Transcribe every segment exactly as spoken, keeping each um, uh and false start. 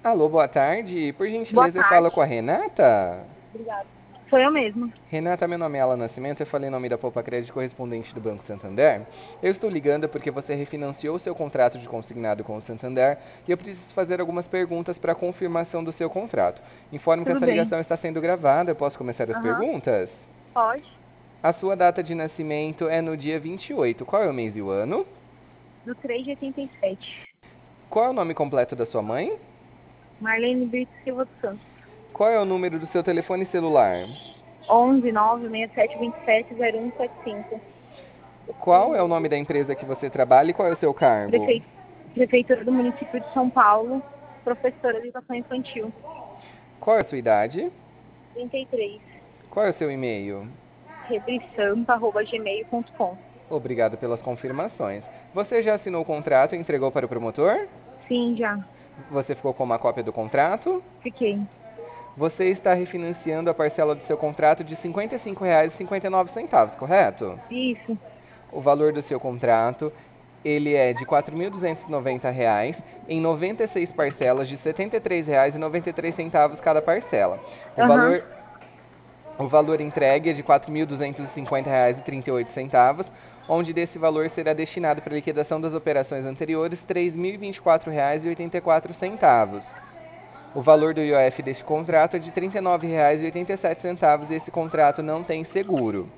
Alô, boa tarde. Por Boa gentileza, eu falo com tarde. a Renata. Obrigada. Sou eu mesma. Renata, meu nome é Alan Nascimento, eu falei em nome da Poupa Crédito correspondente do Banco Santander. Eu estou ligando porque você refinanciou seu contrato de consignado com o Santander e eu preciso fazer algumas perguntas para confirmação do seu contrato. Informo que Tudo essa bem. ligação está sendo gravada, eu posso começar as Aham. perguntas? Pode. A sua data de nascimento é no dia vinte e oito. Qual é o mês e o ano? Do três de oitenta e sete. Qual é o nome completo da sua mãe? Marlene Brito Silva dos Santos. Qual é o número do seu telefone celular? onze nove seis sete dois sete zero um sete cinco. Qual é o nome da empresa que você trabalha e qual é o seu cargo? Prefeito, Prefeitura do município de São Paulo. Professora de educação infantil. Qual é a sua idade? trinta e três. Qual é o seu e-mail? rebrisampa arroba gmail ponto com. Obrigado pelas confirmações. Você já assinou o contrato e entregou para o promotor? Sim, já. Você ficou com uma cópia do contrato? Fiquei. Você está refinanciando a parcela do seu contrato de R$ cinquenta e cinco reais e cinquenta e nove centavos, correto? Isso. O valor do seu contrato, ele é de quatro mil duzentos e noventa reais em noventa e seis parcelas de R$ setenta e três reais e noventa e três centavos cada parcela. O Aham. valor O valor entregue é de quatro mil duzentos e cinquenta reais e trinta e oito centavos, onde desse valor será destinado para a liquidação das operações anteriores três mil e vinte e quatro reais e oitenta e quatro centavos. O valor do I O F deste contrato é de trinta e nove reais e oitenta e sete centavos e esse contrato não tem seguro.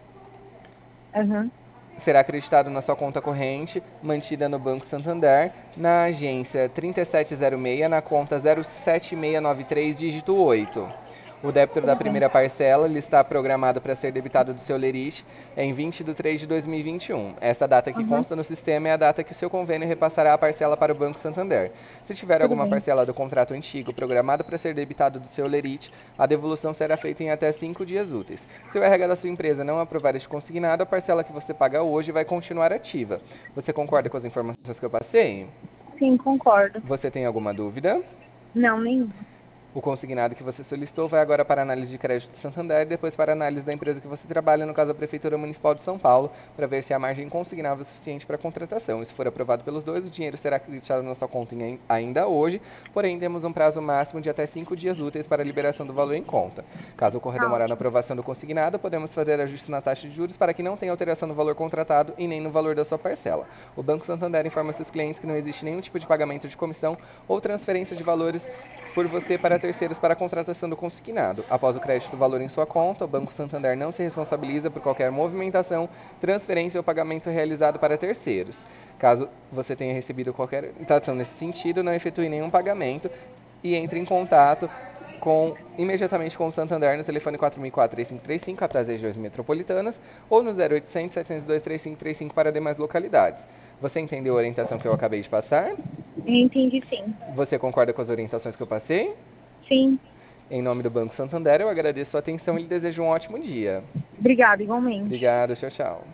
Aham. Será acreditado na sua conta corrente, mantida no Banco Santander, na agência trinta e sete zero seis, na conta zero sete seis nove três, dígito oito. O débito da Tudo bem. primeira parcela ele está programado para ser debitado do seu lerite em vinte de três de dois mil e vinte e um. Essa data que Aham. consta no sistema é a data que o seu convênio repassará a parcela para o Banco Santander. Se tiver Tudo alguma bem. parcela do contrato antigo programada para ser debitado do seu lerite, a devolução será feita em até cinco dias úteis. Se o R H da sua empresa não aprovar este consignado, a parcela que você paga hoje vai continuar ativa. Você concorda com as informações que eu passei? Sim, concordo. Você tem alguma dúvida? Não, nenhum. O consignado que você solicitou vai agora para a análise de crédito do Santander e depois para a análise da empresa que você trabalha, no caso a Prefeitura Municipal de São Paulo, para ver se a margem consignável é suficiente para a contratação. E se for aprovado pelos dois, o dinheiro será acreditado na sua conta ainda hoje, porém temos um prazo máximo de até cinco dias úteis para a liberação do valor em conta. Caso ocorra Tá demorar na ótimo. aprovação do consignado, podemos fazer ajustes na taxa de juros para que não tenha alteração no valor contratado e nem no valor da sua parcela. O Banco Santander informa seus clientes que não existe nenhum tipo de pagamento de comissão ou transferência de valores por você para terceiros para a contratação do consignado. Após o crédito do valor em sua conta, o Banco Santander não se responsabiliza por qualquer movimentação, transferência ou pagamento realizado para terceiros. Caso você tenha recebido qualquer orientação nesse sentido, não efetue nenhum pagamento e entre em contato com, imediatamente com o Santander no telefone quatro mil e quatro, três cinco três cinco, atrás das regiões metropolitanas, ou no zero oitocentos, setecentos e dois, três cinco três cinco para demais localidades. Você entendeu a orientação que eu acabei de passar? Entendi, sim. Você concorda com as orientações que eu passei? Sim. Em nome do Banco Santander, eu agradeço a atenção e lhe desejo um ótimo dia. Obrigada, igualmente. Obrigado, tchau, tchau.